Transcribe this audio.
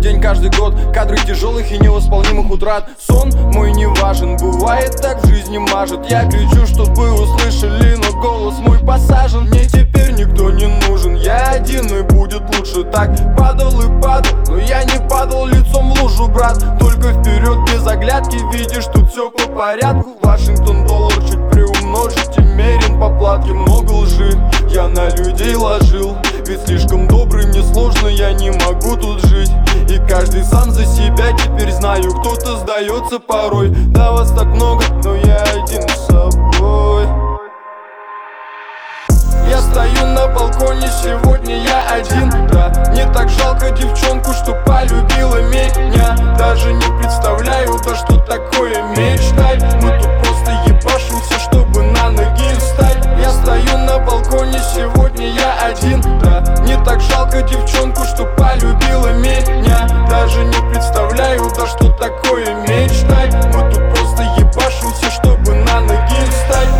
день, каждый год. Кадры тяжелых и невосполнимых утрат. Сон мой не важен, бывает так в жизни мажет. Я кричу, чтобы услышали, но голос мой посажен. Мне теперь никто не нужен, я один и будет лучше так. Падал и падал, но я не падал лицом в лужу, брат. Только вперед без оглядки, видишь, тут все по порядку. Вашингтон доллар чуть приумножить и мерен по платке. Много лжи я на людей ложил, ведь слишком добрый мне сложно, я не могу тут жить. И каждый сам за себя, теперь знаю, кто-то сдается порой. Да вас так много, но я один с собой. Я стою на балконе, сегодня я один, да. Мне так жалко девчонку, что полюбила меня. Даже не представляю, да что такое мечтать. Мы тут просто ебашимся, чтобы на ноги встать. Я стою на балконе, сегодня я один, да. Мне так жалко девчонку, что полюбила меня. Даже не представляю, да что такое мечтать. Мы тут просто ебашимся, чтобы на ноги встать.